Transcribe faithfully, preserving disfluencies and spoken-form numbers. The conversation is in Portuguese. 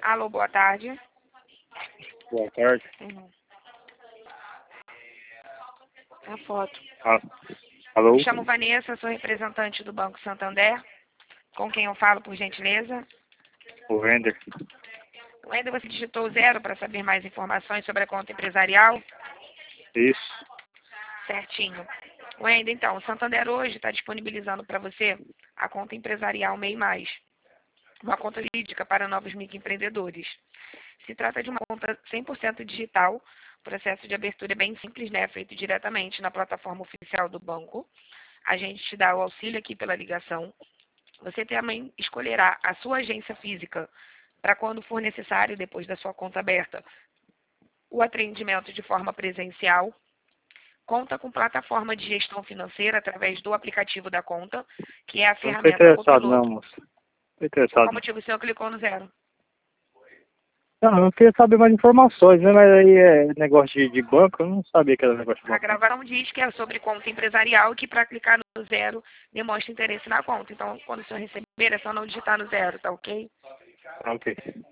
Alô, boa tarde. Boa tarde. Uhum. A foto. Ah, alô? Me chamo Vanessa, sou representante do Banco Santander. Com quem eu falo, por gentileza? O Wender. Wender, você digitou zero para saber mais informações sobre a conta empresarial? Isso. Certinho. Wender, então, o Santander hoje está disponibilizando para você a conta empresarial MEI Mais, uma conta jurídica para novos microempreendedores. Se trata de uma conta cem por cento digital, o processo de abertura é bem simples, né? Feito diretamente na plataforma oficial do banco. A gente te dá o auxílio aqui pela ligação. Você também escolherá a sua agência física para quando for necessário, depois da sua conta aberta, o atendimento de forma presencial. Conta com plataforma de gestão financeira através do aplicativo da conta, que é a Eu não tô ferramenta interessado não, Copiloto. moço. Não tô Por interessado qual não. motivo o senhor clicou no zero? Não, eu queria saber mais informações, né? Mas aí é negócio de, de banco, eu não sabia que era negócio de A banco. gravação diz que é sobre conta empresarial e que para clicar no zero demonstra interesse na conta. Então, quando o senhor receber, é só não digitar no zero, tá ok? Ah, ok.